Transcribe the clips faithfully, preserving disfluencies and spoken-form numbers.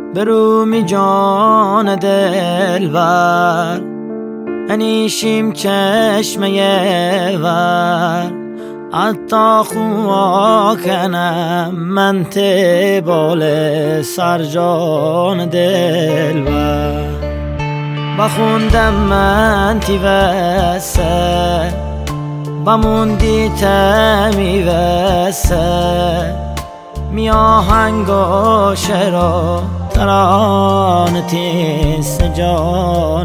برومی جان دلبر هنیشیم چشمه ور حتی خوا کنم من تبال سر جان دلبر بخوندم من تیوسه بموندی تمی وسه می آهنگ و شعر ترانه تیست جان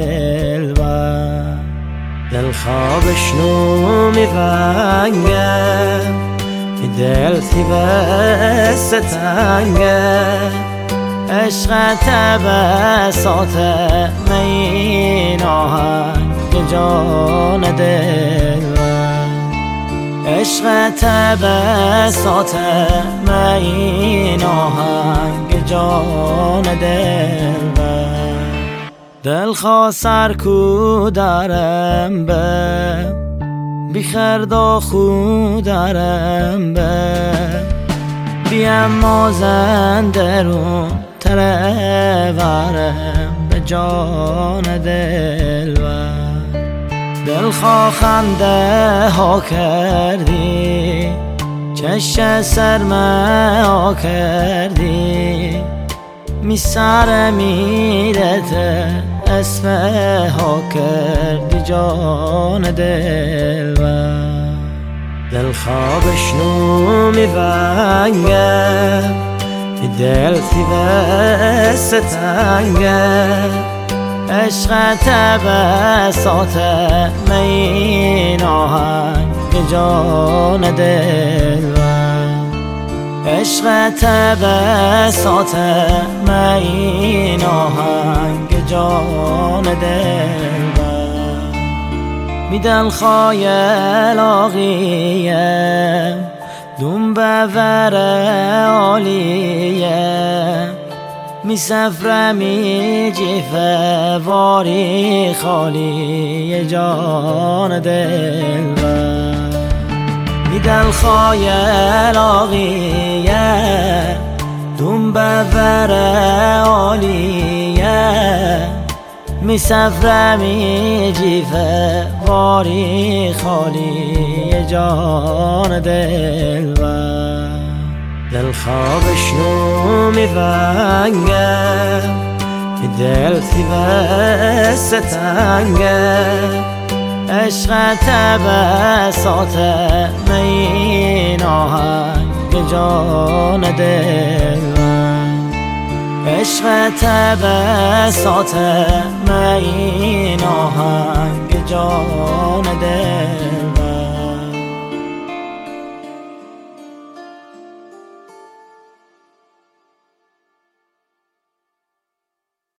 دلبر دل خوابش نو می ونگه دل تیوسته تنگه عشق تبسات این آهنگ جان دلبر عشق تبسات این آهنگ جان دلبر دل خواه سر کو درم به بیخرد و خود درم به بیم مازن درون تره ورم به جان دلبر دل خواه خنده ها کردی چشم سرمه ها کردی می سر میرت اسمه ها کردی جان دلبر دل خوابش نو می ونگه دل تیوسته تنگه عشق تبسات این آهنگ جان دلبر عشق تبسات این آهنگ جان دلبر می دل خواه لاغیه دوم بور عالیه می سفره می جیفه واری خالی جان دلبر می دل خواه لاغیه دوم بور عالیه می سفره می جیفه واری خالی جان دلبر دل خوابش نو می ونگه دل تیوسته تنگه عشق تبسات این آهنگ جان دلبر عشق تبسات این آهنگ